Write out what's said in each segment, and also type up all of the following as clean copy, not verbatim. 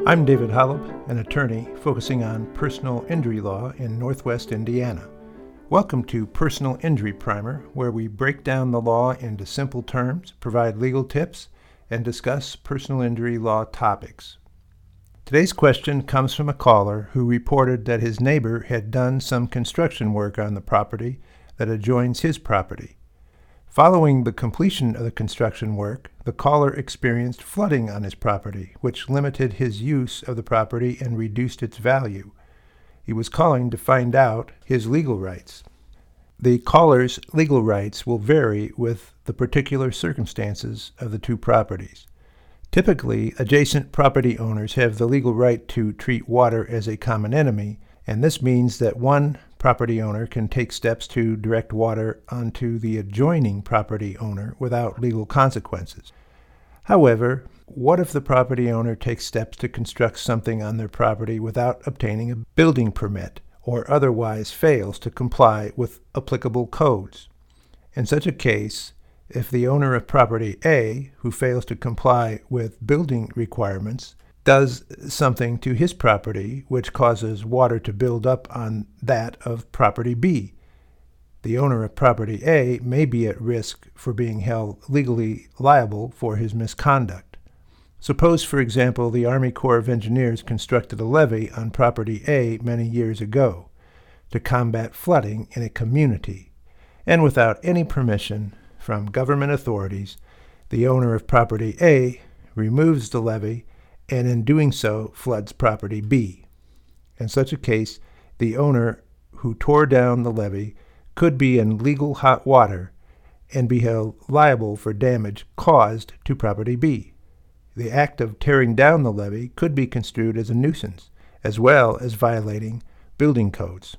I'm David Holub, an attorney focusing on personal injury law in Northwest Indiana. Welcome to Personal Injury Primer, where we break down the law into simple terms, provide legal tips, and discuss personal injury law topics. Today's question comes from a caller who reported that his neighbor had done some construction work on the property that adjoins his property. Following the completion of the construction work, the caller experienced flooding on his property, which limited his use of the property and reduced its value. He was calling to find out his legal rights. The caller's legal rights will vary with the particular circumstances of the two properties. Typically, adjacent property owners have the legal right to treat water as a common enemy, and this means that one property owner can take steps to direct water onto the adjoining property owner without legal consequences. However, what if the property owner takes steps to construct something on their property without obtaining a building permit or otherwise fails to comply with applicable codes? In such a case, if the owner of property A, who fails to comply with building requirements, does something to his property which causes water to build up on that of property B, the owner of property A may be at risk for being held legally liable for his misconduct. Suppose, for example, the Army Corps of Engineers constructed a levee on property A many years ago to combat flooding in a community, and without any permission from government authorities, the owner of property A removes the levee and in doing so floods property B. In such a case, the owner who tore down the levee could be in legal hot water and be held liable for damage caused to property B. The act of tearing down the levee could be construed as a nuisance, as well as violating building codes.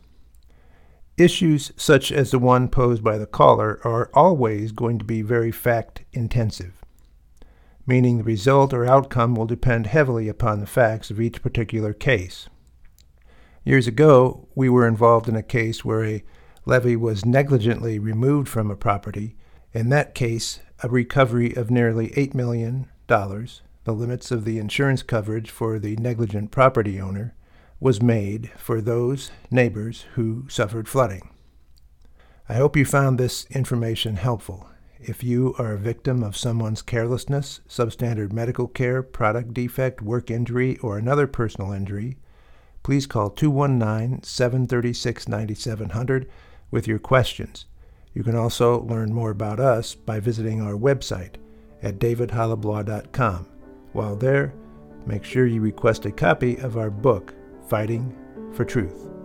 Issues such as the one posed by the caller are always going to be very fact-intensive, meaning the result or outcome will depend heavily upon the facts of each particular case. Years ago, we were involved in a case where a levee was negligently removed from a property. In that case, a recovery of nearly $8 million, the limits of the insurance coverage for the negligent property owner, was made for those neighbors who suffered flooding. I hope you found this information helpful. If you are a victim of someone's carelessness, substandard medical care, product defect, work injury, or another personal injury, please call 219-736-9700 with your questions. You can also learn more about us by visiting our website at davidholublaw.com. While there, make sure you request a copy of our book, Fighting for Truth.